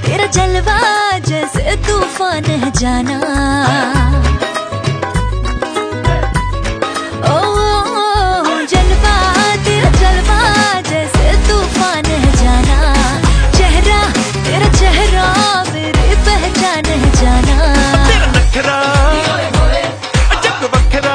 तेरा जलवा जैसे तूफान है जाना। ओ जलवा तेरा जलवा जैसे तूफान है जाना। चेहरा तेरा चेहरा मेरी पहचान है जाना। तेरा नखरा जग बखरा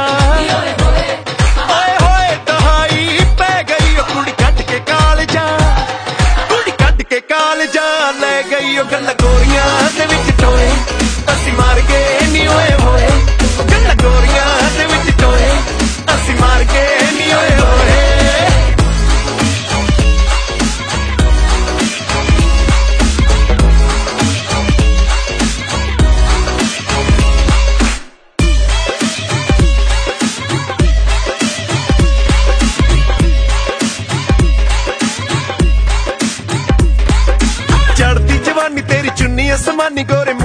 ओए होए दहाई पै गई ओ कुड़ी कट के कालजा, कुड़ी कट के कालजा ले गई ओ गल्ला गोरियां दे विच टोए असी मार के नी होए होए। गल्ला गोरियां दे विच टोए असी मार के नी होए होए। चढ़ती जवानी तेरी चुन्नी आसमानी गोरे